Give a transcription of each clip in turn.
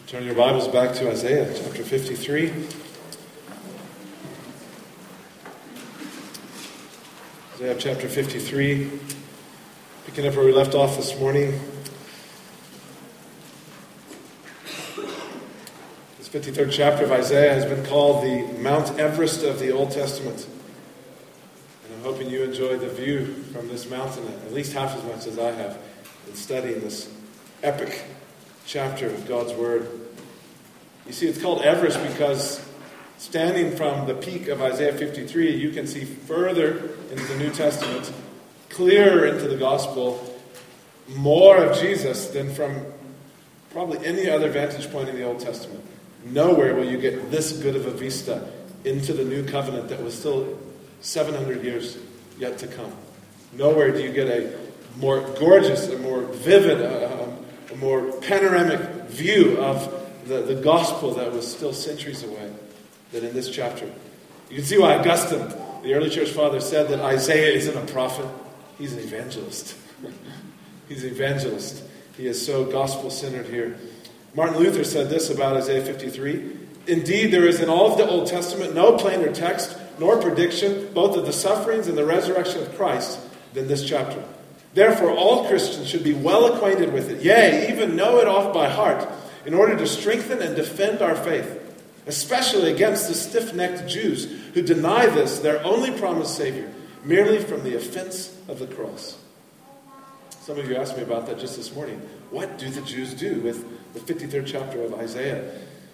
Turn your Bibles back to Isaiah chapter 53. Isaiah chapter 53, picking up where we left off this morning. This 53rd chapter of Isaiah has been called the Mount Everest of the Old Testament. And I'm hoping you enjoy the view from this mountain at least half as much as I have in studying this epic chapter of God's Word. You see, it's called Everest because standing from the peak of Isaiah 53, you can see further into the New Testament, clearer into the Gospel, more of Jesus than from probably any other vantage point in the Old Testament. Nowhere will you get this good of a vista into the New Covenant that was still 700 years yet to come. Nowhere do you get a more gorgeous, a more vivid, a more panoramic view of the gospel that was still centuries away than in this chapter. You can see why Augustine, the early church father, said that Isaiah isn't a prophet, he's an evangelist. He's an evangelist. He is so gospel-centered here. Martin Luther said this about Isaiah 53. Indeed, there is in all of the Old Testament no plainer text nor prediction both of the sufferings and the resurrection of Christ than this chapter. Therefore, all Christians should be well acquainted with it, yea, even know it off by heart, in order to strengthen and defend our faith, especially against the stiff-necked Jews who deny this, their only promised Savior, merely from the offense of the cross. Some of you asked me about that just this morning. What do the Jews do with the 53rd chapter of Isaiah?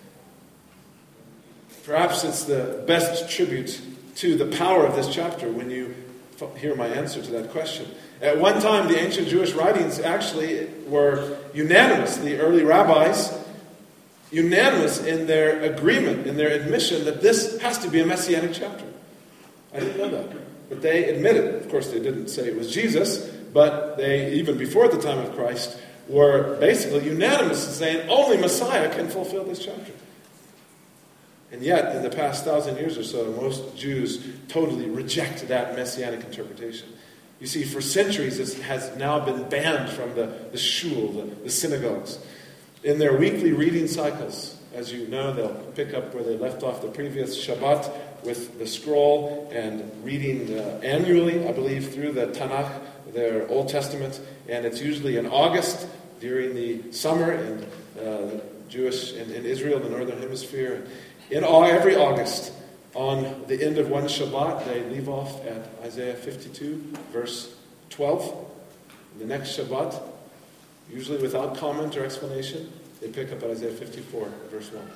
Perhaps it's the best tribute to the power of this chapter when you hear my answer to that question. At one time, the ancient Jewish writings actually were unanimous. The early rabbis, unanimous in their agreement, in their admission that this has to be a messianic chapter. I didn't know that. But they admitted, of course they didn't say it was Jesus, but they, even before the time of Christ, were basically unanimous in saying only Messiah can fulfill this chapter. And yet, in the past 1,000 years or so, most Jews totally reject that messianic interpretation. You see, for centuries, it has now been banned from the shul, the synagogues. In their weekly reading cycles, as you know, they'll pick up where they left off the previous Shabbat with the scroll and reading annually, I believe, through the Tanakh, their Old Testament. And it's usually in August during the summer in Jewish in Israel, the Northern Hemisphere. Every August, on the end of one Shabbat, they leave off at Isaiah 52, verse 12. The next Shabbat, usually without comment or explanation, they pick up at Isaiah 54, verse 1.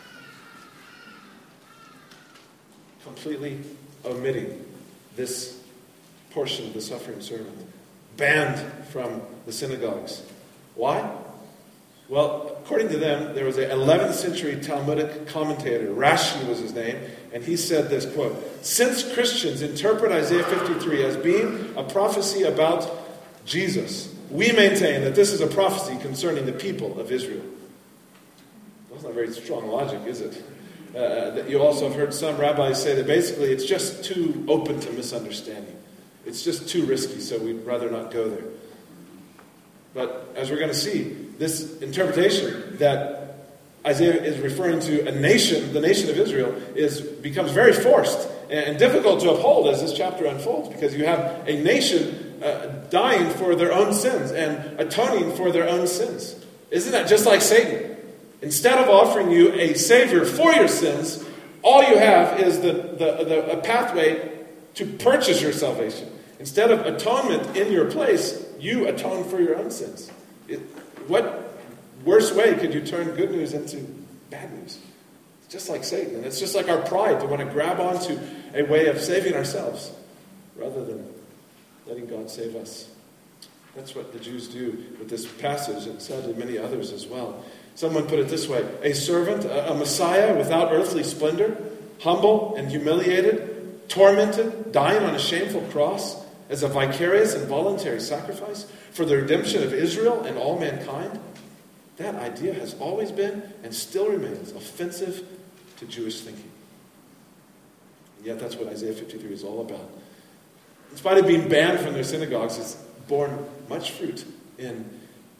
Completely omitting this portion of the suffering servant. Banned from the synagogues. Why? Well, according to them, there was an 11th century Talmudic commentator, Rashi was his name, and he said this, quote, "Since Christians interpret Isaiah 53 as being a prophecy about Jesus, we maintain that this is a prophecy concerning the people of Israel." That's not very strong logic, is it? You also have heard some rabbis say that basically it's just too open to misunderstanding. It's just too risky, so we'd rather not go there. But as we're going to see, this interpretation that Isaiah is referring to a nation, the nation of Israel, becomes very forced and difficult to uphold as this chapter unfolds, because you have a nation dying for their own sins and atoning for their own sins. Isn't that just like Satan? Instead of offering you a savior for your sins, all you have is a pathway to purchase your salvation. Instead of atonement in your place, you atone for your own sins. What worse way could you turn good news into bad news? It's just like Satan. And it's just like our pride to want to grab onto a way of saving ourselves rather than letting God save us. That's what the Jews do with this passage, and sadly many others as well. Someone put it this way: a servant, a Messiah without earthly splendor, humble and humiliated, tormented, dying on a shameful cross as a vicarious and voluntary sacrifice for the redemption of Israel and all mankind. That idea has always been and still remains offensive to Jewish thinking. And yet that's what Isaiah 53 is all about. In spite of being banned from their synagogues, it's borne much fruit in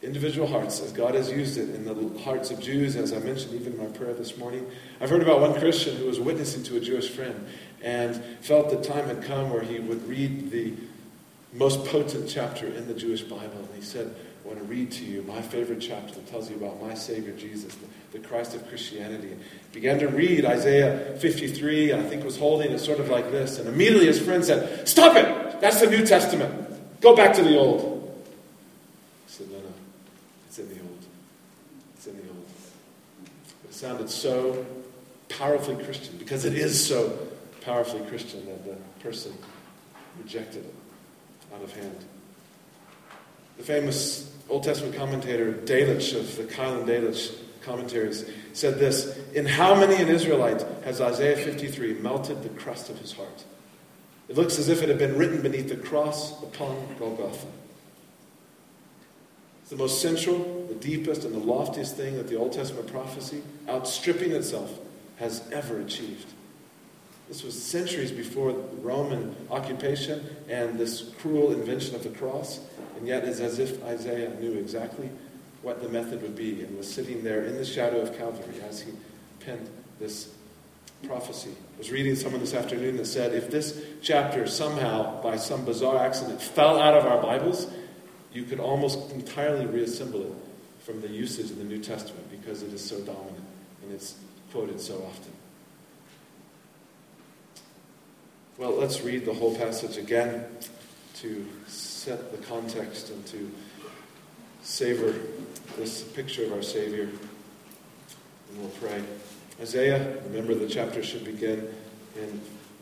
individual hearts, as God has used it in the hearts of Jews, as I mentioned even in my prayer this morning. I've heard about one Christian who was witnessing to a Jewish friend and felt that time had come where he would read the most potent chapter in the Jewish Bible. And he said, I want to read to you my favorite chapter that tells you about my Savior Jesus, the Christ of Christianity. And began to read Isaiah 53, and I think was holding it sort of like this. And immediately his friend said, "Stop it! That's the New Testament. Go back to the Old." He said, no, it's in the Old. It's in the Old. But it sounded so powerfully Christian, because it is so powerfully Christian, that the person rejected it out of hand. The famous Old Testament commentator Delitzsch of the Keil and Delitzsch commentaries said this: "In how many an Israelite has Isaiah 53 melted the crust of his heart? It looks as if it had been written beneath the cross upon Golgotha." It's the most central, the deepest, and the loftiest thing that the Old Testament prophecy, outstripping itself, has ever achieved. This was centuries before the Roman occupation and this cruel invention of the cross, and yet it's as if Isaiah knew exactly what the method would be and was sitting there in the shadow of Calvary as he penned this prophecy. I was reading someone this afternoon that said, if this chapter somehow, by some bizarre accident, fell out of our Bibles, you could almost entirely reassemble it from the usage of the New Testament, because it is so dominant and it's quoted so often. Well, let's read the whole passage again to set the context and to savor this picture of our Savior. And we'll pray. Isaiah, remember the chapter should begin in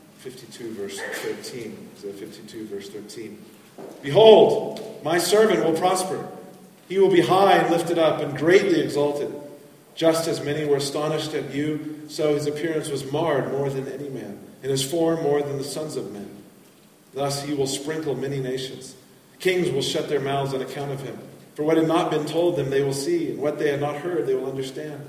52 verse 13. Isaiah 52 verse 13. "Behold, my servant will prosper. He will be high and lifted up and greatly exalted. Just as many were astonished at you, so his appearance was marred more than any man, and his form more than the sons of men. Thus he will sprinkle many nations. Kings will shut their mouths on account of him. For what had not been told them they will see, and what they had not heard they will understand.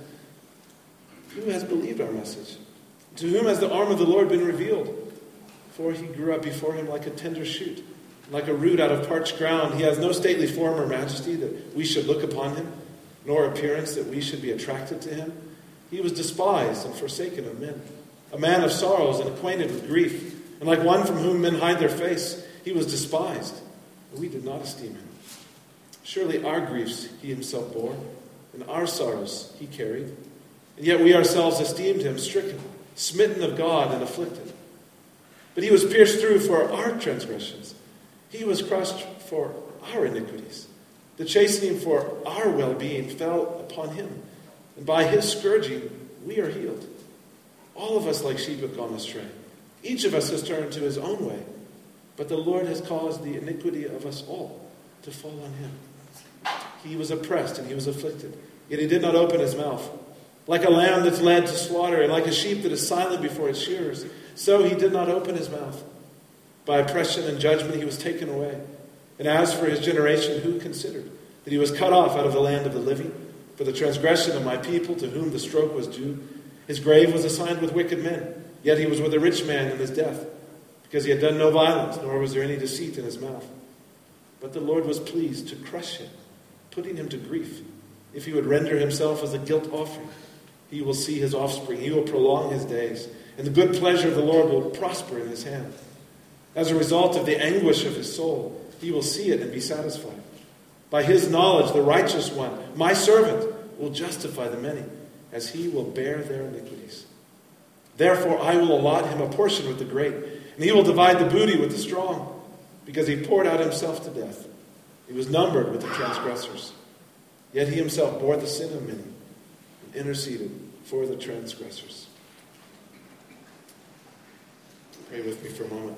Who has believed our message? To whom has the arm of the Lord been revealed? For he grew up before him like a tender shoot, like a root out of parched ground. He has no stately form or majesty that we should look upon him, nor appearance that we should be attracted to him. He was despised and forsaken of men, a man of sorrows and acquainted with grief, and like one from whom men hide their face. He was despised, and we did not esteem him. Surely our griefs he himself bore, and our sorrows he carried. And yet we ourselves esteemed him stricken, smitten of God, and afflicted. But he was pierced through for our transgressions. He was crushed for our iniquities. The chastening for our well-being fell upon him, and by his scourging we are healed. All of us like sheep have gone astray. Each of us has turned to his own way, but the Lord has caused the iniquity of us all to fall on him. He was oppressed and he was afflicted, yet he did not open his mouth. Like a lamb that's led to slaughter, and like a sheep that is silent before its shearers, so he did not open his mouth. By oppression and judgment he was taken away. And as for his generation, who considered that he was cut off out of the land of the living? For the transgression of my people, to whom the stroke was due, his grave was assigned with wicked men. Yet he was with a rich man in his death, because he had done no violence, nor was there any deceit in his mouth. But the Lord was pleased to crush him, putting him to grief. If he would render himself as a guilt offering, he will see his offspring. He will prolong his days, and the good pleasure of the Lord will prosper in his hand. As a result of the anguish of his soul, he will see it and be satisfied. By his knowledge, the righteous one, my servant, will justify the many, as he will bear their iniquities. Therefore I will allot him a portion with the great, and he will divide the booty with the strong, because he poured out himself to death. He was numbered with the transgressors. Yet he himself bore the sin of many, and interceded for the transgressors. Pray with me for a moment.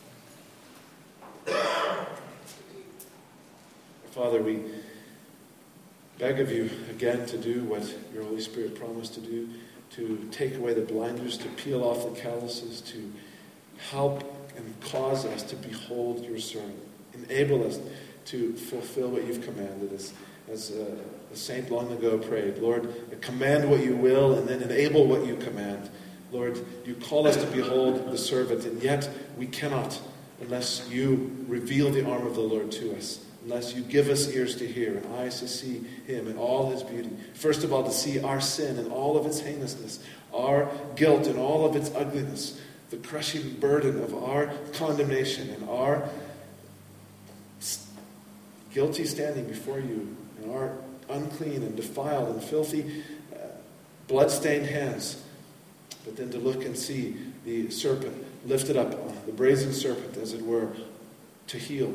Father, we beg of you again to do what your Holy Spirit promised to do, to take away the blinders, to peel off the calluses, to help and cause us to behold your servant. Enable us to fulfill what you've commanded us. As a saint long ago prayed, Lord, command what you will and then enable what you command. Lord, you call us to behold the servant, and yet we cannot unless you reveal the arm of the Lord to us. unless you give us ears to hear and eyes to see him in all his beauty. First of all, to see our sin and all of its heinousness, our guilt and all of its ugliness, the crushing burden of our condemnation and our guilty standing before you, and our unclean and defiled and filthy, blood-stained hands. But then to look and see the serpent lifted up, the brazen serpent, as it were, to heal.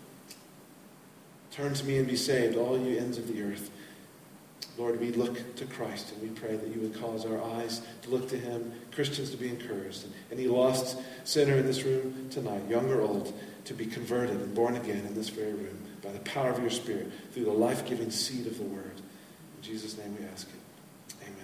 Turn to me and be saved, all you ends of the earth. Lord, we look to Christ, and we pray that you would cause our eyes to look to him, Christians to be encouraged, and any lost sinner in this room tonight, young or old, to be converted and born again in this very room by the power of your Spirit, through the life-giving seed of the Word. In Jesus' name we ask it. Amen.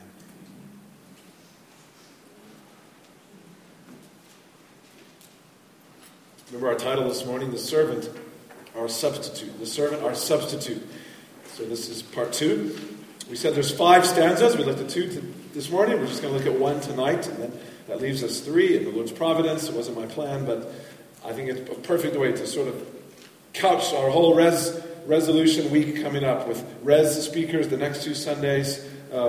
Remember our title this morning, The Servant, Our Substitute. The Servant, Our Substitute. So this is part 2. We said there's 5 stanzas. We looked at 2 this morning. We're just going to look at 1 tonight, and then that leaves us 3 in the Lord's providence. It wasn't my plan, but I think it's a perfect way to sort of couch our whole resolution week coming up with res speakers the next 2 Sundays.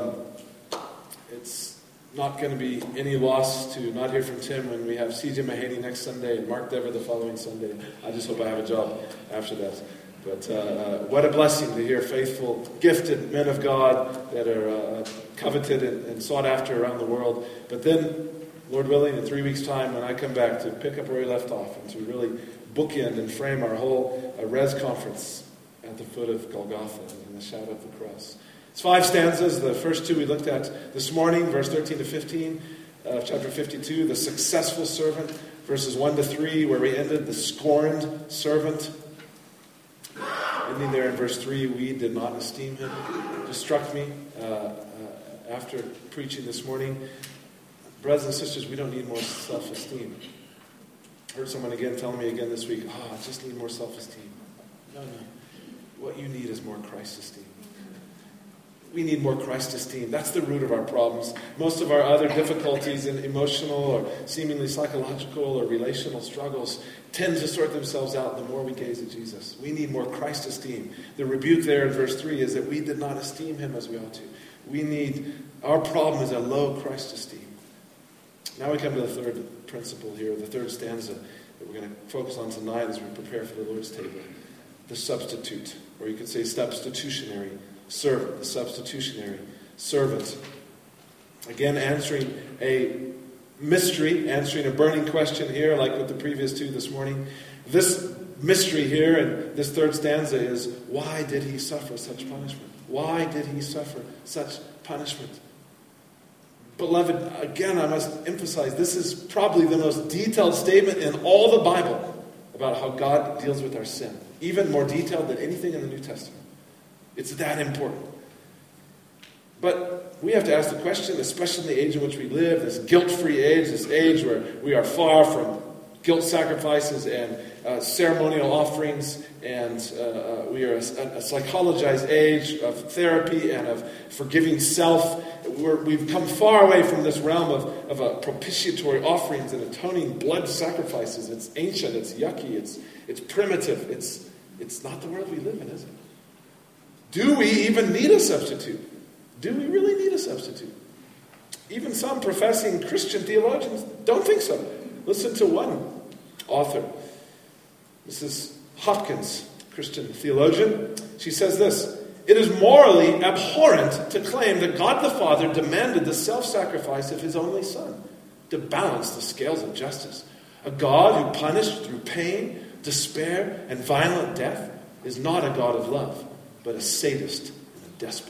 It's not going to be any loss to not hear from Tim when we have C.J. Mahady next Sunday and Mark Dever the following Sunday. I just hope I have a job after that. But what a blessing to hear faithful, gifted men of God that are coveted and sought after around the world. But then, Lord willing, in 3 weeks' time, when I come back to pick up where we left off and to really bookend and frame our whole res conference at the foot of Golgotha in the shadow of the cross. It's 5 stanzas. The first 2 we looked at this morning, verse 13 to 15 of chapter 52, the successful servant, verses 1 to 3, where we ended, the scorned servant. Ending there in verse 3, we did not esteem him. It just struck me after preaching this morning. Brothers and sisters, we don't need more self-esteem. I heard someone again telling me again this week, I just need more self-esteem. No. What you need is more Christ-esteem. We need more Christ-esteem. That's the root of our problems. Most of our other difficulties in emotional or seemingly psychological or relational struggles tend to sort themselves out the more we gaze at Jesus. We need more Christ-esteem. The rebuke there in verse 3 is that we did not esteem him as we ought to. Our problem is a low Christ-esteem. Now we come to the third principle here, the third stanza that we're going to focus on tonight as we prepare for the Lord's table. The substitute, or you could say substitutionary servant, the substitutionary servant. Again, answering a mystery, answering a burning question here, like with the previous 2 this morning. This mystery here in this third stanza is, why did he suffer such punishment? Why did he suffer such punishment? Beloved, again, I must emphasize, this is probably the most detailed statement in all the Bible about how God deals with our sin. Even more detailed than anything in the New Testament. It's that important. But we have to ask the question, especially in the age in which we live, this guilt-free age, this age where we are far from guilt sacrifices and ceremonial offerings, and we are a psychologized age of therapy and of forgiving self. We've come far away from this realm of propitiatory offerings and atoning blood sacrifices. It's ancient, it's yucky, it's primitive, it's not the world we live in, is it? Do we even need a substitute? Do we really need a substitute? Even some professing Christian theologians don't think so. Listen to one author, Mrs. Hopkins, Christian theologian. She says this: it is morally abhorrent to claim that God the Father demanded the self-sacrifice of his only Son to balance the scales of justice. A God who punished through pain, despair, and violent death is not a God of love, but a sadist and a despot.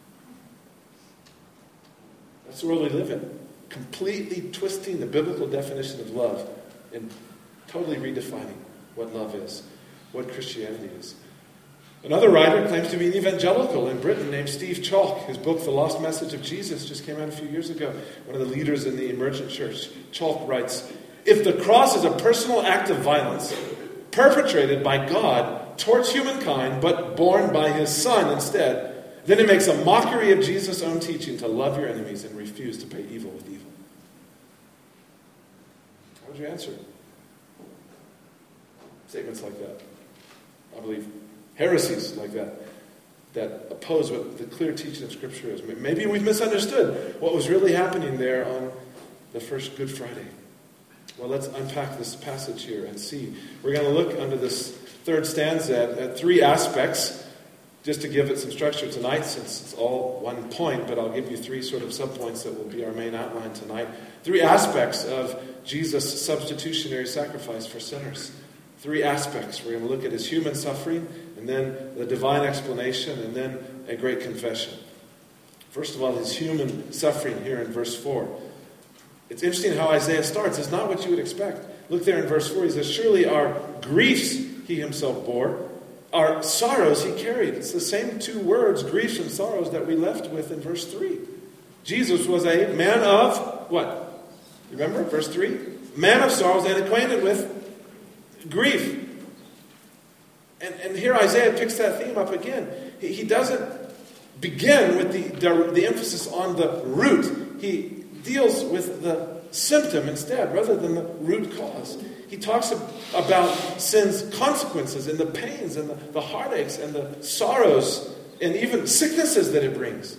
That's the world we live in. Completely twisting the biblical definition of love and totally redefining what love is, what Christianity is. Another writer claims to be an evangelical in Britain named Steve Chalk. His book, The Lost Message of Jesus, just came out a few years ago. One of the leaders in the emergent church. Chalk writes, if the cross is a personal act of violence perpetrated by God towards humankind, but borne by his Son instead, then it makes a mockery of Jesus' own teaching to love your enemies and refuse to pay evil with evil. How would you answer statements like that? I believe heresies like that oppose what the clear teaching of Scripture is. Maybe we've misunderstood what was really happening there on the first Good Friday. Well, let's unpack this passage here and see. We're going to look under this third stanza at three aspects, just to give it some structure tonight, since it's all one point, but I'll give you three sort of subpoints that will be our main outline tonight. Three aspects of Jesus' substitutionary sacrifice for sinners. Three aspects. We're going to look at his human suffering, and then the divine explanation, and then a great confession. First of all, his human suffering here in verse 4. It's interesting how Isaiah starts. It's not what you would expect. Look there in verse 4. He says, surely our griefs he himself bore, our sorrows he carried. It's the same two words, griefs and sorrows, that we left with in verse 3. Jesus was a man of what? Remember, verse 3? Man of sorrows and acquainted with grief. And here Isaiah picks that theme up again. He doesn't begin with the emphasis on the root. He deals with the symptom instead, rather than the root cause. He talks about sin's consequences and the pains and the heartaches and the sorrows and even sicknesses that it brings.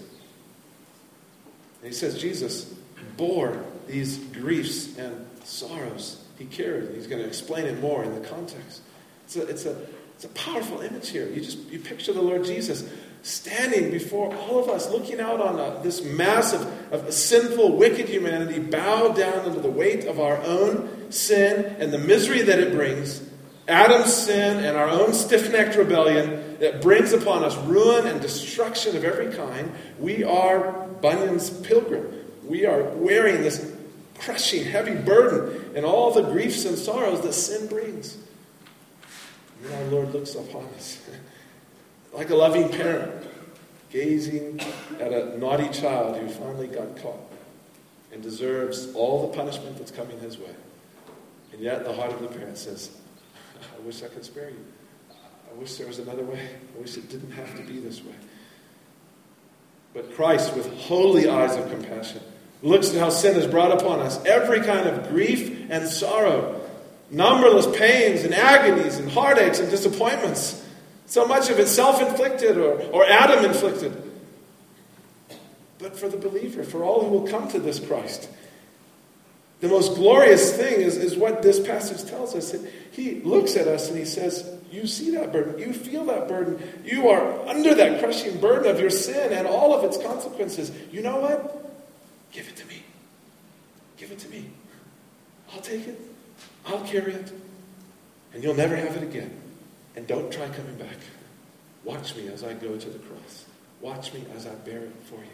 And he says Jesus bore these griefs and sorrows. He carried. He's going to explain it more in the context. It's a powerful image here. You picture the Lord Jesus standing before all of us, looking out on this mass of sinful, wicked humanity, bowed down under the weight of our own sin and the misery that it brings, Adam's sin and our own stiff-necked rebellion that brings upon us ruin and destruction of every kind. We are Bunyan's pilgrim. We are wearing this crushing, heavy burden and all the griefs and sorrows that sin brings. And our Lord looks upon us like a loving parent, gazing at a naughty child who finally got caught and deserves all the punishment that's coming his way. And yet the heart of the parent says, I wish I could spare you. I wish there was another way. I wish it didn't have to be this way. But Christ, with holy eyes of compassion, looks at how sin has brought upon us every kind of grief and sorrow, numberless pains and agonies and heartaches and disappointments. So much of it self-inflicted or Adam-inflicted. But for the believer, for all who will come to this Christ, the most glorious thing is what this passage tells us. He looks at us and he says, you see that burden, you feel that burden, you are under that crushing burden of your sin and all of its consequences. You know what? Give it to me. Give it to me. I'll take it. I'll carry it. And you'll never have it again. And don't try coming back. Watch me as I go to the cross. Watch me as I bear it for you.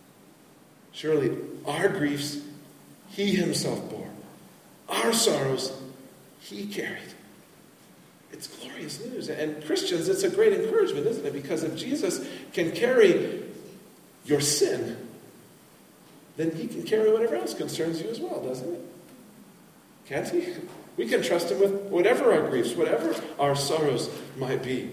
Surely our griefs he himself bore. Our sorrows he carried. It's glorious news. And Christians, it's a great encouragement, isn't it? Because if Jesus can carry your sin, then he can carry whatever else concerns you as well, doesn't it? Can't he? We can trust him with whatever our griefs, whatever our sorrows might be.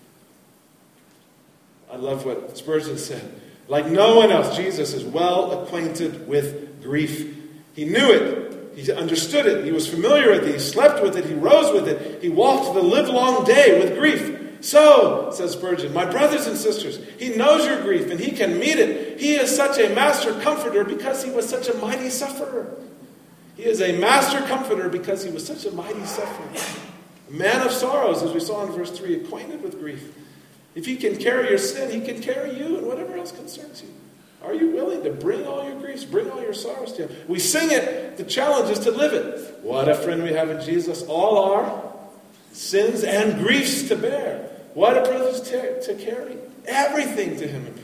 I love what Spurgeon said. Like no one else, Jesus is well acquainted with grief. He knew it. He understood it. He was familiar with it. He slept with it. He rose with it. He walked the livelong day with grief. So, says Spurgeon, my brothers and sisters, he knows your grief and he can meet it. He is such a master comforter because he was such a mighty sufferer. He is a master comforter because he was such a mighty sufferer. A man of sorrows, as we saw in verse 3, acquainted with grief. If he can carry your sin, he can carry you and whatever else concerns you. Are you willing to bring all your griefs, bring all your sorrows to him? We sing it. The challenge is to live it. What a friend we have in Jesus. All our sins and griefs to bear. What a privilege to carry everything to him in prayer.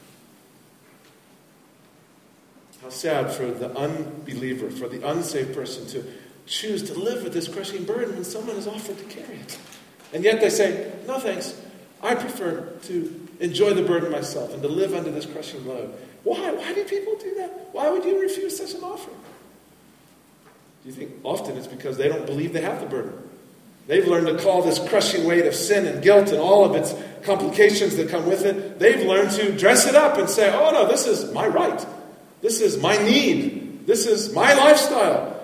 How sad for the unbeliever, for the unsaved person to choose to live with this crushing burden when someone is offered to carry it. And yet they say, no thanks, I prefer to enjoy the burden myself and to live under this crushing load. Why? Why do people do that? Why would you refuse such an offer? Do you think often it's because they don't believe they have the burden? They've learned to call this crushing weight of sin and guilt and all of its complications that come with it, they've learned to dress it up and say, oh no, this is my right. This is my need. This is my lifestyle.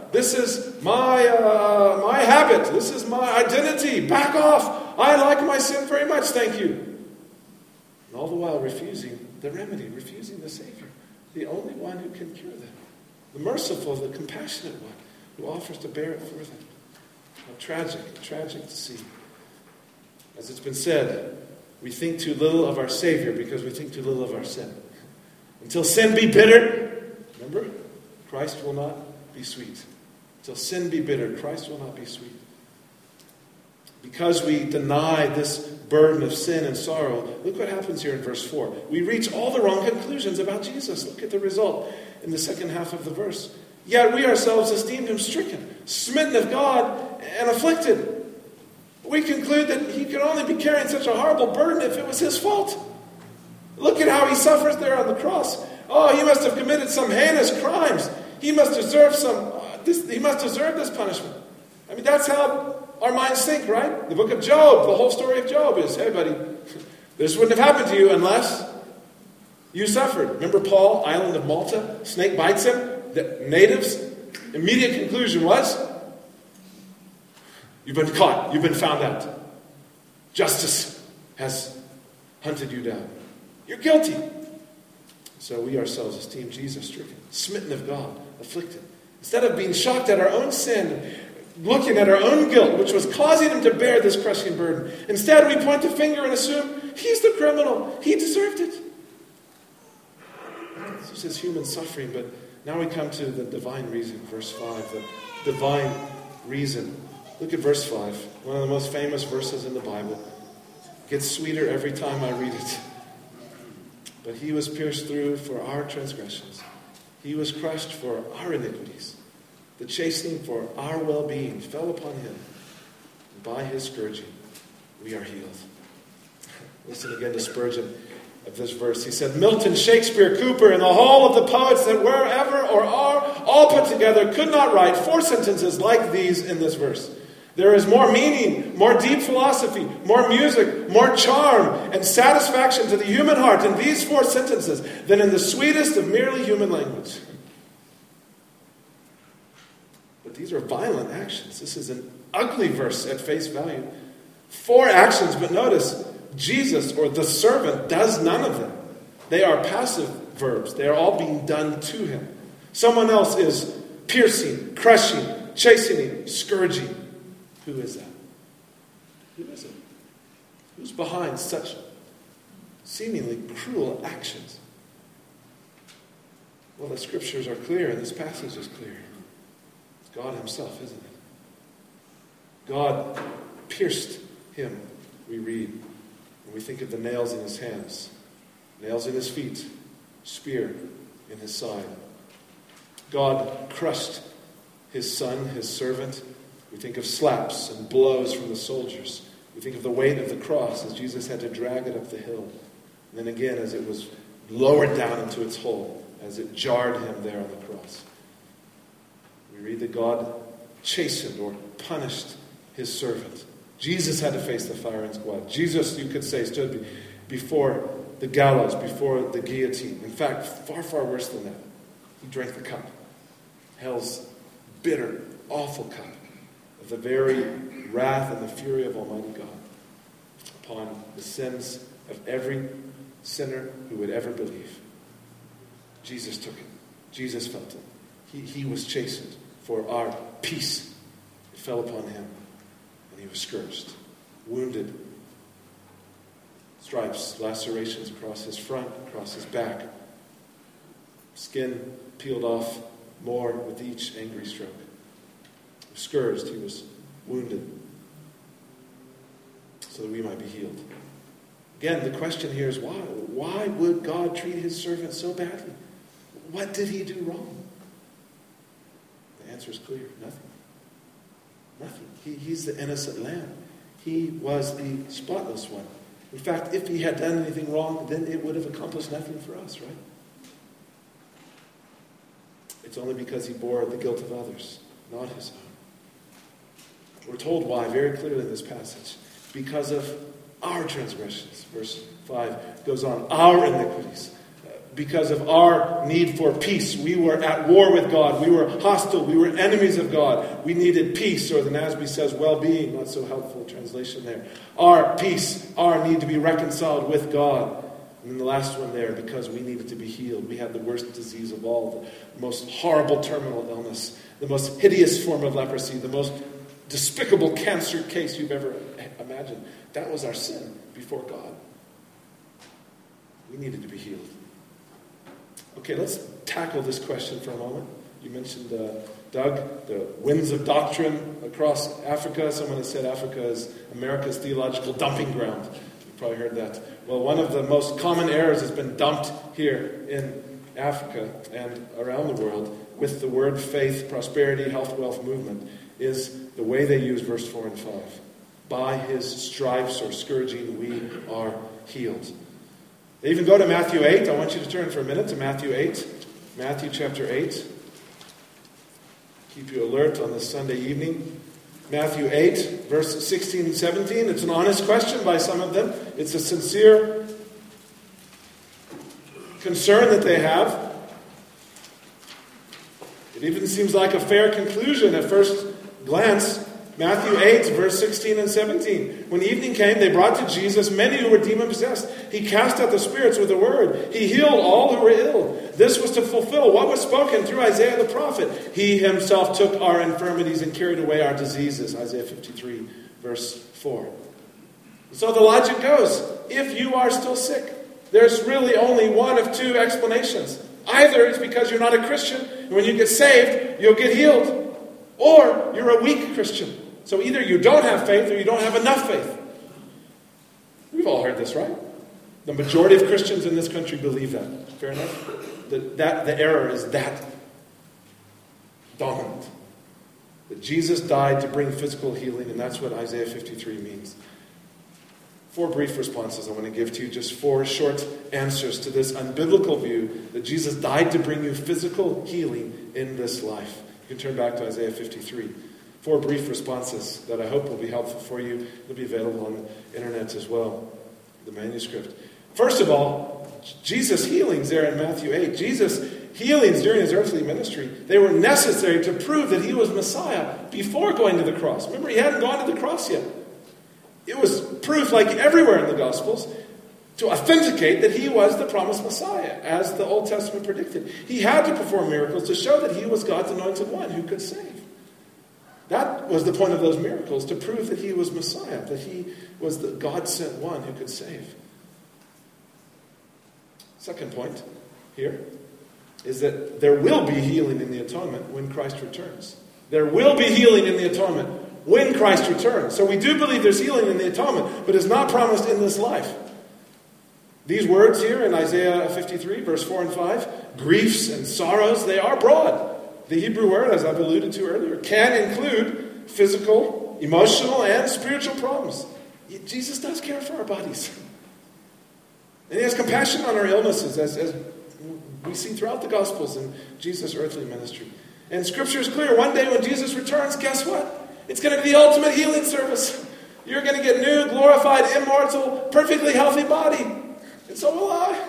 This is my habit. This is my identity. Back off. I like my sin very much, thank you. And all the while refusing the remedy, refusing the Savior, the only one who can cure them. The merciful, the compassionate one who offers to bear it for them. How tragic to see. As it's been said, we think too little of our Savior because we think too little of our sin. Until sin be bitter, remember, Christ will not be sweet. Until sin be bitter, Christ will not be sweet. Because we deny this burden of sin and sorrow, look what happens here in verse 4. We reach all the wrong conclusions about Jesus. Look at the result in the second half of the verse. Yet we ourselves esteemed him stricken, smitten of God, and afflicted. We conclude that he could only be carrying such a horrible burden if it was his fault. Look at how he suffers there on the cross. Oh, he must have committed some heinous crimes. He must deserve this punishment. I mean, that's how our minds think, right? The book of Job, the whole story of Job is, hey buddy, this wouldn't have happened to you unless you suffered. Remember Paul, island of Malta? Snake bites him. The natives' immediate conclusion was, you've been caught. You've been found out. Justice has hunted you down. You're guilty. So we ourselves esteem Jesus stricken, smitten of God, afflicted. Instead of being shocked at our own sin, looking at our own guilt, which was causing him to bear this crushing burden, instead we point the finger and assume he's the criminal. He deserved it. This is human suffering, but now we come to the divine reason, verse 5, the divine reason. Look at verse 5, one of the most famous verses in the Bible. It gets sweeter every time I read it. But he was pierced through for our transgressions. He was crushed for our iniquities. The chastening for our well-being fell upon him. And by his scourging, we are healed. Listen again to Spurgeon of this verse. He said, Milton, Shakespeare, Cooper, and the whole of the poets that were ever or are all put together could not write 4 sentences like these in this verse. There is more meaning, more deep philosophy, more music, more charm and satisfaction to the human heart in these 4 sentences than in the sweetest of merely human language. But these are violent actions. This is an ugly verse at face value. 4 actions, but notice, Jesus, or the servant, does none of them. They are passive verbs. They are all being done to him. Someone else is piercing, crushing, chastening, scourging. Who is that? Who is it? Who's behind such seemingly cruel actions? Well, the scriptures are clear, and this passage is clear. It's God himself, isn't it? God pierced him, we read. And we think of the nails in his hands, nails in his feet, spear in his side. God crushed his son, his servant. We think of slaps and blows from the soldiers. We think of the weight of the cross as Jesus had to drag it up the hill. And then again as it was lowered down into its hole, as it jarred him there on the cross. We read that God chastened or punished his servant. Jesus had to face the fire and squad. Jesus, you could say, stood before the gallows, before the guillotine. In fact, far, far worse than that. He drank the cup. Hell's bitter, awful cup of the very wrath and the fury of Almighty God upon the sins of every sinner who would ever believe. Jesus took it. Jesus felt it. He was chastened for our peace. It fell upon him. And he was scourged, wounded, stripes, lacerations across his front, across his back. Skin peeled off more with each angry stroke. He was scourged, he was wounded, so that we might be healed. Again, the question here is why? Why would God treat his servant so badly? What did he do wrong? The answer is clear. Nothing. Nothing. He's the innocent lamb. He was the spotless one. In fact, if he had done anything wrong, then it would have accomplished nothing for us, right? It's only because he bore the guilt of others, not his own. We're told why very clearly in this passage. Because of our transgressions. Verse 5 goes on. Our iniquities. because of our need for peace. We were at war with God. We were hostile. We were enemies of God. We needed peace, or the NASB says well-being. Not so helpful translation there. Our peace, our need to be reconciled with God. And then the last one there, because we needed to be healed. We had the worst disease of all, the most horrible terminal illness, the most hideous form of leprosy, the most despicable cancer case you've ever imagined. That was our sin before God. We needed to be healed. Okay, let's tackle this question for a moment. You mentioned, Doug, the winds of doctrine across Africa. Someone has said Africa is America's theological dumping ground. You've probably heard that. Well, one of the most common errors has been dumped here in Africa and around the world with the word faith, prosperity, health, wealth movement is the way they use verse 4 and 5. By his stripes or scourging we are healed. They even go to Matthew 8. I want you to turn for a minute to Matthew 8. Matthew chapter 8. Keep you alert on this Sunday evening. Matthew 8, verse 16 and 17. It's an honest question by some of them. It's a sincere concern that they have. It even seems like a fair conclusion at first glance. Matthew 8, verse 16 and 17. When evening came, they brought to Jesus many who were demon-possessed. He cast out the spirits with a word. He healed all who were ill. This was to fulfill what was spoken through Isaiah the prophet. He himself took our infirmities and carried away our diseases. Isaiah 53, verse 4. So the logic goes, if you are still sick, there's really only one of two explanations. Either it's because you're not a Christian, and when you get saved, you'll get healed. Or you're a weak Christian. So either you don't have faith or you don't have enough faith. We've all heard this, right? The majority of Christians in this country believe that. Fair enough? The error is that dominant. That Jesus died to bring physical healing, and that's what Isaiah 53 means. 4 brief responses I want to give to you. Just 4 short answers to this unbiblical view that Jesus died to bring you physical healing in this life. You can turn back to Isaiah 53. 4 brief responses that I hope will be helpful for you. They'll be available on the internet as well, the manuscript. First of all, Jesus' healings there in Matthew 8. Jesus' healings during his earthly ministry, they were necessary to prove that he was Messiah before going to the cross. Remember, he hadn't gone to the cross yet. It was proof, like everywhere in the Gospels, to authenticate that he was the promised Messiah, as the Old Testament predicted. He had to perform miracles to show that he was God's anointed one who could save. That was the point of those miracles, to prove that he was Messiah, that he was the God-sent one who could save. Second point here is that there will be healing in the atonement when Christ returns. There will be healing in the atonement when Christ returns. So we do believe there's healing in the atonement, but it's not promised in this life. These words here in Isaiah 53, verse 4 and 5, griefs and sorrows, they are broad. The Hebrew word, as I've alluded to earlier, can include physical, emotional, and spiritual problems. Jesus does care for our bodies. And he has compassion on our illnesses, as we see throughout the Gospels in Jesus' earthly ministry. And Scripture is clear. One day when Jesus returns, guess what? It's going to be the ultimate healing service. You're going to get new, glorified, immortal, perfectly healthy body. And so will I.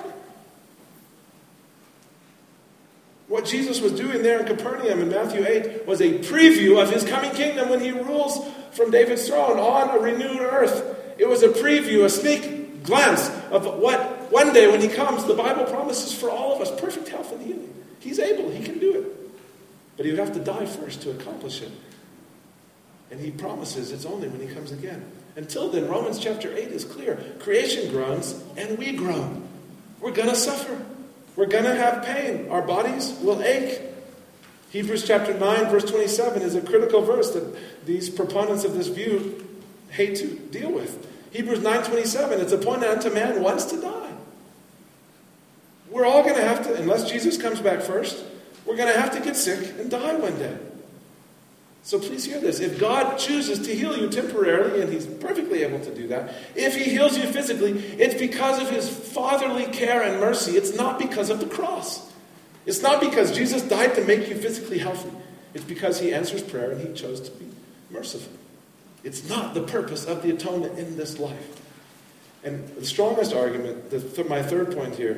What Jesus was doing there in Capernaum in Matthew 8 was a preview of his coming kingdom when he rules from David's throne on a renewed earth. It was a preview, a sneak glance of what one day when he comes, the Bible promises for all of us perfect health and healing. He's able, he can do it. But he would have to die first to accomplish it. And he promises it's only when he comes again. Until then, Romans chapter 8 is clear. Creation groans and we groan. We're going to suffer. We're going to have pain. Our bodies will ache. Hebrews chapter 9, verse 27 is a critical verse that these proponents of this view hate to deal with. Hebrews 9:27, it's appointed unto man once to die. We're all going to have to, unless Jesus comes back first, we're going to have to get sick and die one day. So please hear this. If God chooses to heal you temporarily, and he's perfectly able to do that, if he heals you physically, it's because of his fatherly care and mercy. It's not because of the cross. It's not because Jesus died to make you physically healthy. It's because he answers prayer and he chose to be merciful. It's not the purpose of the atonement in this life. And the strongest argument, my third point here,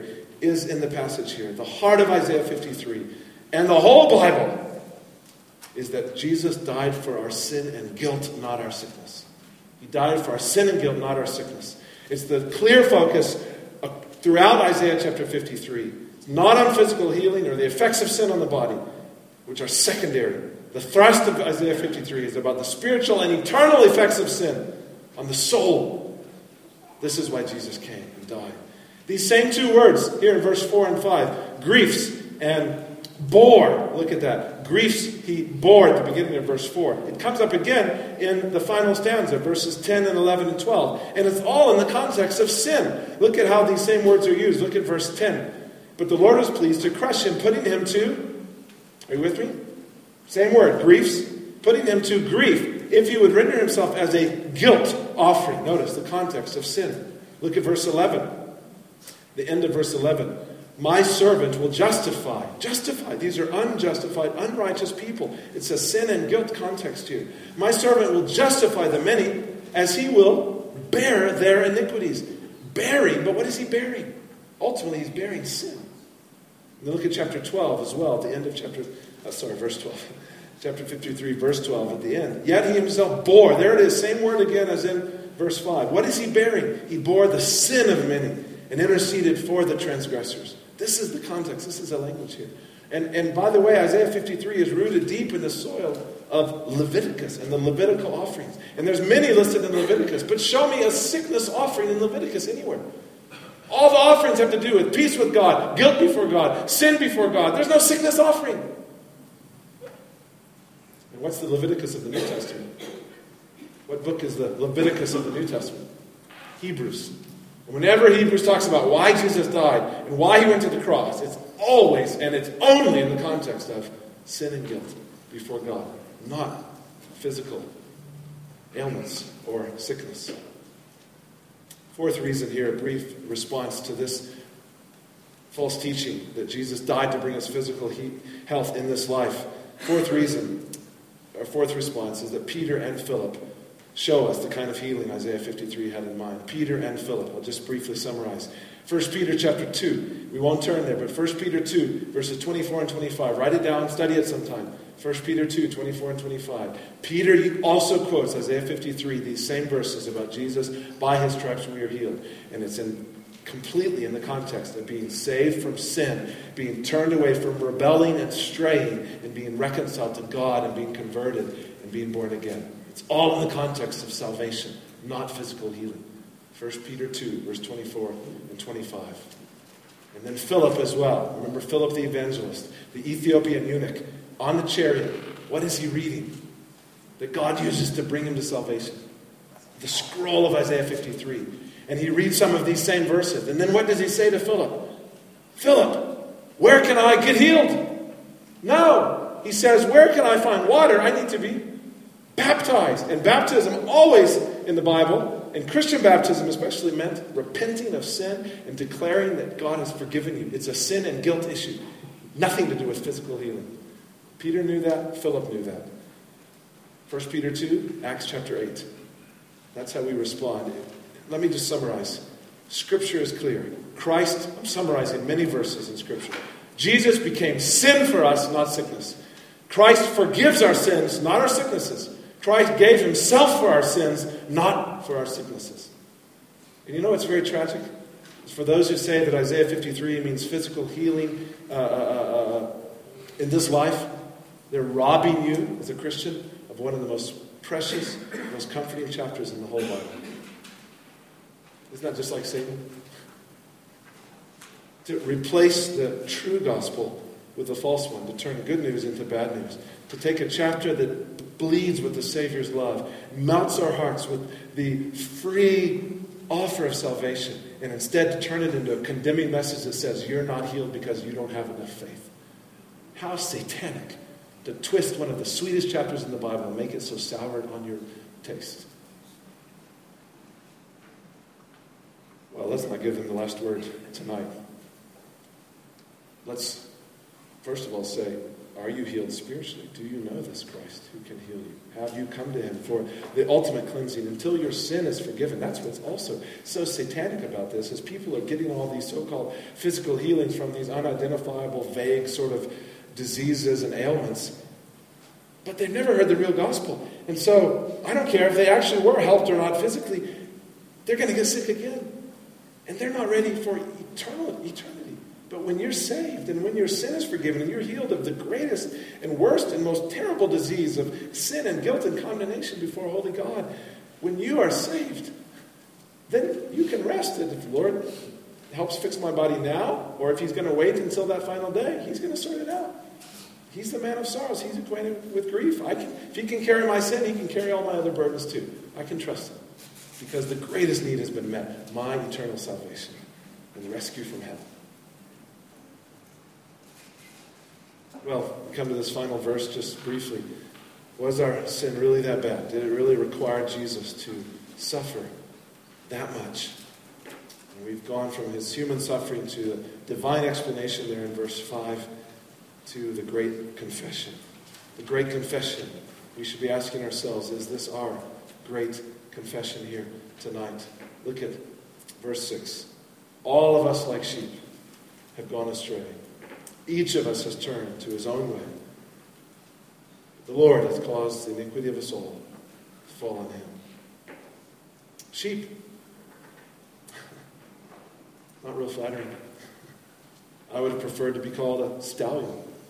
is in the passage here. The heart of Isaiah 53 and the whole Bible is that Jesus died for our sin and guilt, not our sickness. He died for our sin and guilt, not our sickness. It's the clear focus throughout Isaiah chapter 53. It's not on physical healing or the effects of sin on the body, which are secondary. The thrust of Isaiah 53 is about the spiritual and eternal effects of sin on the soul. This is why Jesus came and died. These same two words here in verse 4 and 5, griefs and bore. Look at that. Griefs he bore at the beginning of verse 4. It comes up again in the final stanza, verses 10 and 11 and 12. And it's all in the context of sin. Look at how these same words are used. Look at verse 10. But the Lord was pleased to crush him, putting him to, are you with me? Same word, griefs, putting him to grief, if he would render himself as a guilt offering. Notice the context of sin. Look at verse 11. The end of verse 11. My servant will justify. Justify. These are unjustified, unrighteous people. It's a sin and guilt context here. My servant will justify the many as he will bear their iniquities. Bearing, but what is he bearing? Ultimately, he's bearing sin. And then look at chapter 12 as well, at the end of verse 12. Chapter 53, verse 12 at the end. Yet he himself bore. There it is, same word again as in verse 5. What is he bearing? He bore the sin of many and interceded for the transgressors. This is the context. This is the language here. And by the way, Isaiah 53 is rooted deep in the soil of Leviticus and the Levitical offerings. And there's many listed in Leviticus. But show me a sickness offering in Leviticus anywhere. All the offerings have to do with peace with God, guilt before God, sin before God. There's no sickness offering. And what's the Leviticus of the New Testament? What book is the Leviticus of the New Testament? Hebrews. And whenever Hebrews talks about why Jesus died and why he went to the cross, it's always and it's only in the context of sin and guilt before God, not physical ailments or sickness. Fourth reason here, a brief response to this false teaching that Jesus died to bring us physical health in this life. Fourth response is that Peter and Philip show us the kind of healing Isaiah 53 had in mind. Peter and Philip. I'll just briefly summarize. 1 Peter chapter 2. We won't turn there, but 1 Peter 2, verses 24 and 25. Write it down, study it sometime. 1 Peter 2, 24 and 25. Peter also quotes Isaiah 53, these same verses about Jesus. By his stripes we are healed. And it's completely in the context of being saved from sin, being turned away from rebelling and straying, and being reconciled to God and being converted and being born again. It's all in the context of salvation, not physical healing. 1 Peter 2, verse 24 and 25. And then Philip as well. Remember Philip the evangelist, the Ethiopian eunuch, on the chariot. What is he reading that God uses to bring him to salvation? The scroll of Isaiah 53. And he reads some of these same verses. And then what does he say to Philip? Philip, where can I get healed? No. He says, where can I find water? I need to be baptized. And baptism always in the Bible, and Christian baptism especially, meant repenting of sin and declaring that God has forgiven you. It's a sin and guilt issue. Nothing to do with physical healing. Peter knew that. Philip knew that. 1 Peter 2, Acts chapter 8. That's how we respond. Let me just summarize. Scripture is clear. Christ, I'm summarizing many verses in Scripture. Jesus became sin for us, not sickness. Christ forgives our sins, not our sicknesses. Christ gave himself for our sins, not for our sicknesses. And you know what's very tragic? It's for those who say that Isaiah 53 means physical healing in this life. They're robbing you, as a Christian, of one of the most precious, most comforting chapters in the whole Bible. Isn't that just like Satan? To replace the true gospel with the false one, to turn good news into bad news, to take a chapter that bleeds with the Savior's love, melts our hearts with the free offer of salvation, and instead to turn it into a condemning message that says you're not healed because you don't have enough faith. How satanic to twist one of the sweetest chapters in the Bible and make it so sour on your taste. Well, let's not give him the last word tonight. Let's first of all say, are you healed spiritually? Do you know this Christ who can heal you? Have you come to him for the ultimate cleansing until your sin is forgiven? That's what's also so satanic about this, is people are getting all these so-called physical healings from these unidentifiable, vague sort of diseases and ailments, but they've never heard the real gospel. And so I don't care if they actually were helped or not physically, they're going to get sick again. And they're not ready for eternity. But when you're saved and when your sin is forgiven and you're healed of the greatest and worst and most terrible disease of sin and guilt and condemnation before a holy God, when you are saved, then you can rest that if the Lord helps fix my body now, or if he's going to wait until that final day, he's going to sort it out. He's the man of sorrows. He's acquainted with grief. If he can carry my sin, he can carry all my other burdens too. I can trust him. Because the greatest need has been met, my eternal salvation and rescue from hell. Well, we come to this final verse just briefly. Was our sin really that bad? Did it really require Jesus to suffer that much? And we've gone from his human suffering to the divine explanation there in verse 5 to the great confession. The great confession. We should be asking ourselves, is this our great confession here tonight? Look at verse 6. All of us like sheep have gone astray. Each of us has turned to his own way. The Lord hath caused the iniquity of us all to fall on him. Sheep. Not real flattering. I would have preferred to be called a stallion.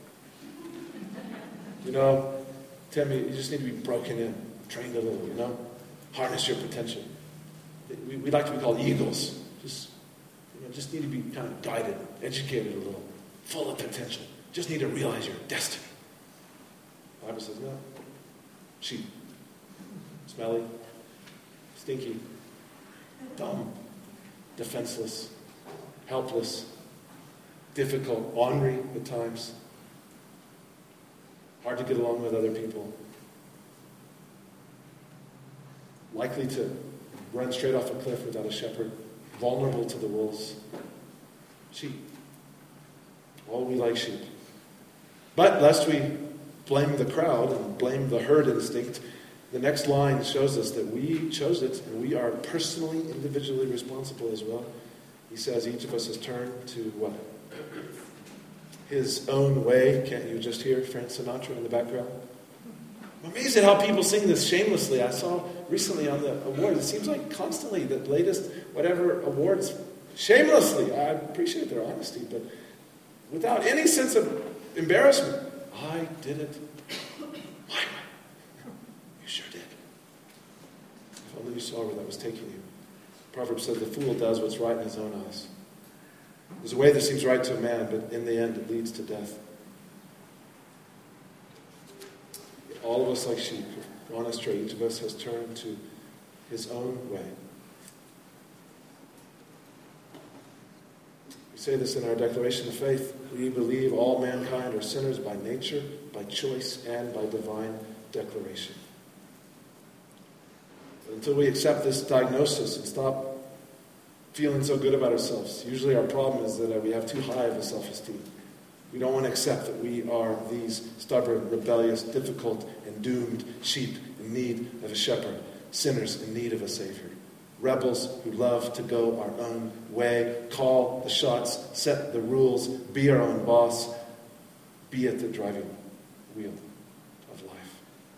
Timmy, you just need to be broken in, trained a little, harness your potential. We like to be called eagles. Just need to be kind of guided, educated a little, full of potential. Just need to realize your destiny. The Bible says, no. Sheep. Smelly. Stinky. Dumb. Defenseless. Helpless. Difficult. Ornery at times. Hard to get along with other people. Likely to run straight off a cliff without a shepherd. Vulnerable to the wolves. Sheep. All we like sheep. But lest we blame the crowd and blame the herd instinct, the next line shows us that we chose it and we are personally, individually responsible as well. He says each of us has turned to what? His own way. Can't you just hear Frank Sinatra in the background? I'm amazed at how people sing this shamelessly. I saw recently on the awards, it seems like constantly the latest whatever awards, shamelessly. I appreciate their honesty, but without any sense of embarrassment. I did it my way. You sure did. If only you saw where that was taking you. Proverbs says the fool does what's right in his own eyes. There's a way that seems right to a man, but in the end it leads to death. All of us like sheep have gone astray. Each of us has turned to his own way. We say this in our declaration of faith. We believe all mankind are sinners by nature, by choice, and by divine declaration. But until we accept this diagnosis and stop feeling so good about ourselves, usually our problem is that we have too high of a self-esteem. We don't want to accept that we are these stubborn, rebellious, difficult, and doomed sheep in need of a shepherd, sinners in need of a Savior, rebels who love to go our own way, call the shots, set the rules, be our own boss, be at the driving wheel of life.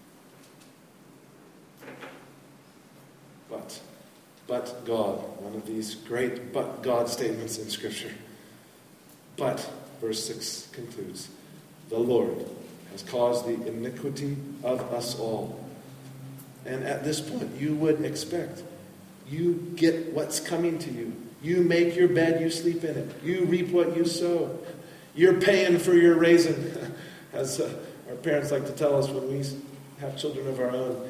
But God, one of these great but God statements in Scripture. But, verse 6 concludes, the Lord has caused the iniquity of us all. And at this point, you would expect, you get what's coming to you. You make your bed, you sleep in it. You reap what you sow. You're paying for your raising, as our parents like to tell us when we have children of our own.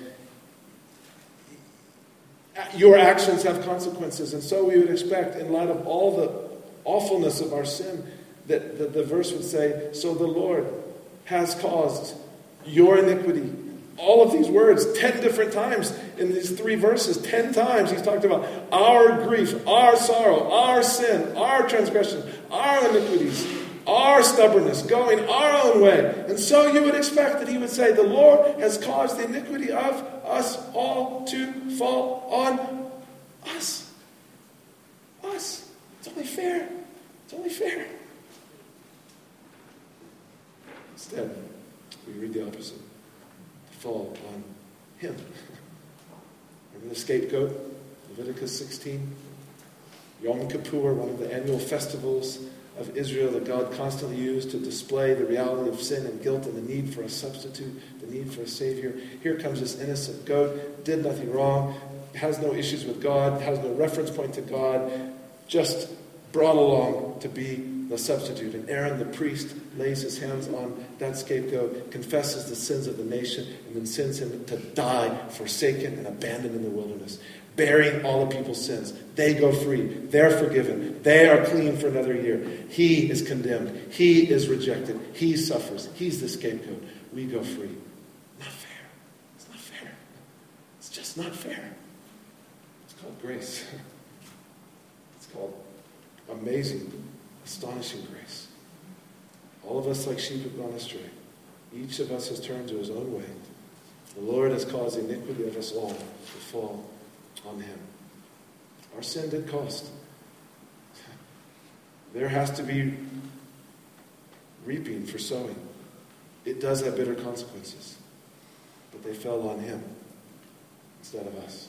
Your actions have consequences, and so we would expect, in light of all the awfulness of our sin, that the verse would say, so the Lord has caused your iniquity. All of these words, 10 different times in these 3 verses, 10 times he's talked about our grief, our sorrow, our sin, our transgression, our iniquities. our stubbornness, going our own way. And so you would expect that he would say, the Lord has caused the iniquity of us all to fall on us. Us. It's only fair. It's only fair. Instead, we read the opposite. To fall on him. Remember the scapegoat? Leviticus 16. Yom Kippur, one of the annual festivals of Israel that God constantly used to display the reality of sin and guilt and the need for a substitute, the need for a Savior. Here comes this innocent goat, did nothing wrong, has no issues with God, has no reference point to God, just brought along to be the substitute. And Aaron the priest lays his hands on that scapegoat, confesses the sins of the nation, and then sends him to die, forsaken and abandoned in the wilderness, bearing all the people's sins. They go free. They're forgiven. They are clean for another year. He is condemned. He is rejected. He suffers. He's the scapegoat. We go free. Not fair. It's not fair. It's just not fair. It's called grace. It's called amazing, astonishing grace. All of us like sheep have gone astray. Each of us has turned to his own way. The Lord has caused the iniquity of us all to fall on him. Our sin did cost. There has to be reaping for sowing. It does have bitter consequences. But they fell on him instead of us.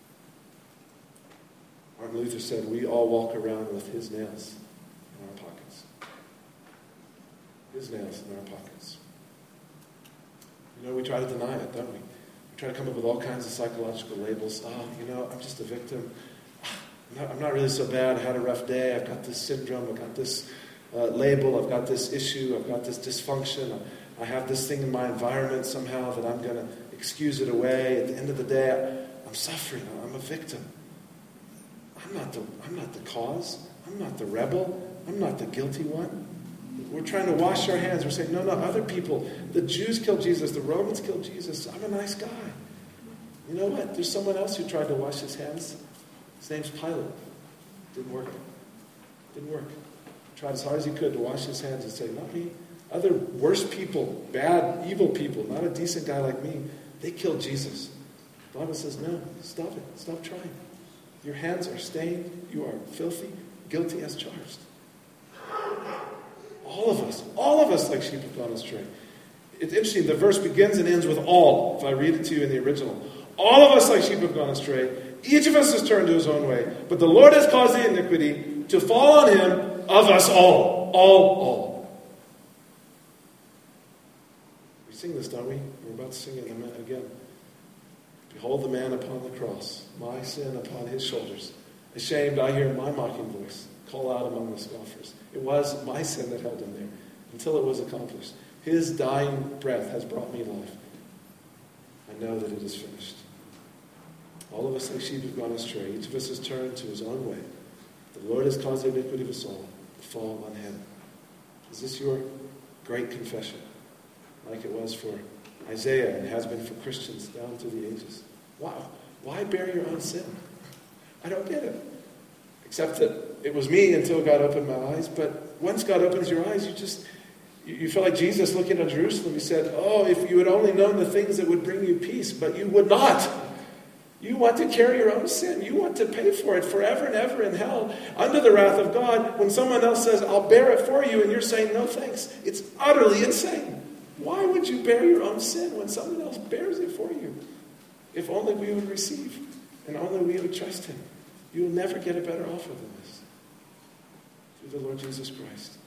Martin Luther said, we all walk around with his nails in our pockets. His nails in our pockets. You know, we try to deny it, don't we? We try to come up with all kinds of psychological labels. Oh, I'm just a victim. I'm not really so bad. I had a rough day. I've got this syndrome. I've got this label. I've got this issue. I've got this dysfunction. I have this thing in my environment somehow that I'm going to excuse it away. At the end of the day, I'm suffering. I'm a victim. I'm not the cause. I'm not the rebel. I'm not the guilty one. We're trying to wash our hands. We're saying, no, other people. The Jews killed Jesus. The Romans killed Jesus. I'm a nice guy. You know what? There's someone else who tried to wash his hands. His name's Pilate. Didn't work. Tried as hard as he could to wash his hands and say, not me. Other worse people, bad, evil people, not a decent guy like me, they killed Jesus. The Bible says, no, stop it. Stop trying. Your hands are stained. You are filthy, guilty as charged. All of us like sheep have gone astray. It's interesting, the verse begins and ends with all, if I read it to you in the original. All of us like sheep have gone astray. Each of us has turned to his own way. But the Lord has caused the iniquity to fall on him of us all. All. We sing this, don't we? We're about to sing it again. Behold the man upon the cross, my sin upon his shoulders. Ashamed, I hear my mocking voice call out among the scoffers. It was my sin that held him there until it was accomplished. His dying breath has brought me life. I know that it is finished. All of us like sheep have gone astray. Each of us has turned to his own way. The Lord has caused the iniquity of us all to fall on him. Is this your great confession? Like it was for Isaiah and has been for Christians down through the ages. Wow. Why bear your own sin? I don't get it. Except that it was me until God opened my eyes. But once God opens your eyes, you feel like Jesus looking at Jerusalem. He said, oh, if you had only known the things that would bring you peace, but you would not. You want to carry your own sin. You want to pay for it forever and ever in hell under the wrath of God when someone else says, I'll bear it for you, and you're saying, no thanks. It's utterly insane. Why would you bear your own sin when someone else bears it for you? If only we would receive and only we would trust him. You will never get a better offer than this. Through the Lord Jesus Christ.